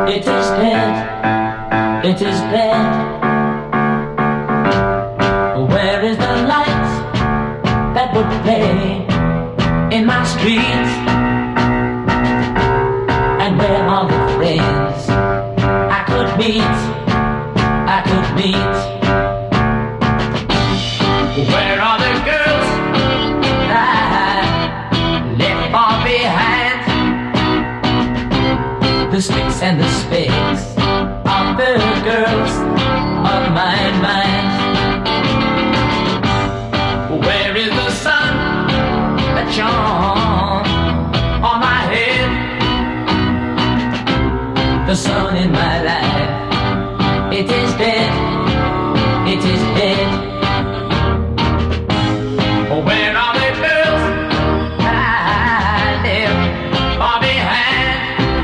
It is dead, it is dead. Where is the light that would play in my streets? And where are the friends I could meet, I could meet? Where are the girls I left far behind? The sticks and the spades of the girls of my mind. Where is the sun that shone on my head? The sun in my life, it is dead, it is dead. Where are the girls I left far behind?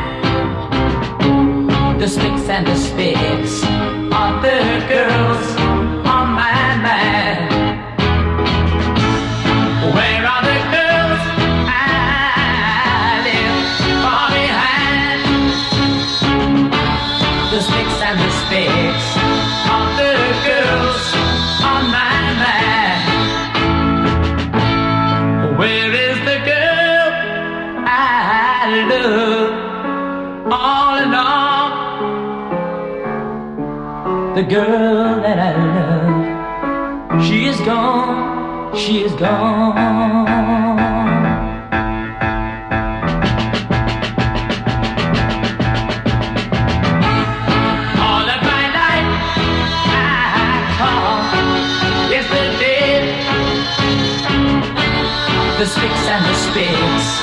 The sticks and the spades of the girls on my mind. Where are the girls I left far behind? The sticks and the spades of the girls on my mind. Where is the girl I love all along? The girl that I love, she is gone, she is gone. All of my life I call yesterday. The sticks and the spades